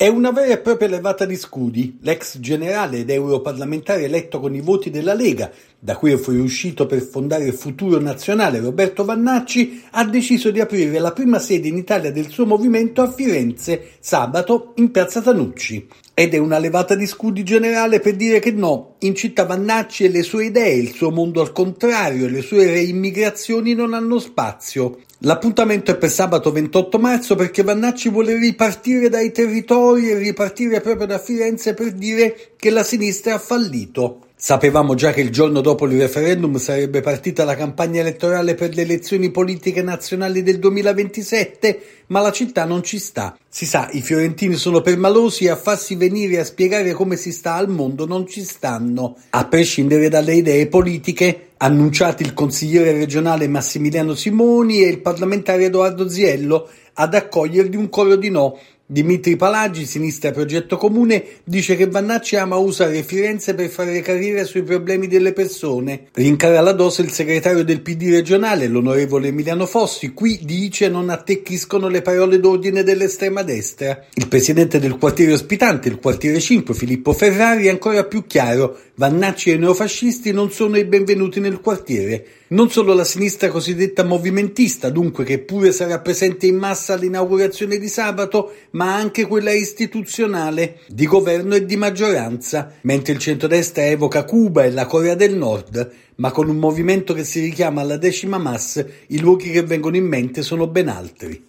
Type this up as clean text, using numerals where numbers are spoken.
È una vera e propria levata di scudi. L'ex generale ed europarlamentare eletto con i voti della Lega, da cui è fuoriuscito per fondare il Futuro Nazionale, Roberto Vannacci, ha deciso di aprire la prima sede in Italia del suo movimento a Firenze, sabato, in piazza Tanucci. Ed è una levata di scudi generale per dire che no, in città Vannacci e le sue idee, il suo mondo al contrario e le sue reimmigrazioni non hanno spazio. L'appuntamento è per sabato 28 marzo perché Vannacci vuole ripartire dai territori e ripartire proprio da Firenze per dire che la sinistra ha fallito. Sapevamo già che il giorno dopo il referendum sarebbe partita la campagna elettorale per le elezioni politiche nazionali del 2027, ma la città non ci sta. Si sa, i fiorentini sono permalosi e a farsi venire a spiegare come si sta al mondo non ci stanno. A prescindere dalle idee politiche, annunciati il consigliere regionale Massimiliano Simoni e il parlamentare Edoardo Ziello ad accoglierli un coro di no. Dimitri Palagi, Sinistra Progetto Comune, dice che Vannacci ama usare Firenze per fare carriera sui problemi delle persone. Rincara la dose il segretario del PD regionale, l'onorevole Emiliano Fossi, qui dice non attecchiscono le parole d'ordine dell'estrema destra. Il presidente del quartiere ospitante, il quartiere 5, Filippo Ferrari, è ancora più chiaro: Vannacci e i neofascisti non sono i benvenuti nel quartiere. Non solo la sinistra cosiddetta movimentista, dunque, che pure sarà presente in massa all'inaugurazione di sabato, ma anche quella istituzionale, di governo e di maggioranza, mentre il centrodestra evoca Cuba e la Corea del Nord, ma con un movimento che si richiama alla 10ª Mas, i luoghi che vengono in mente sono ben altri.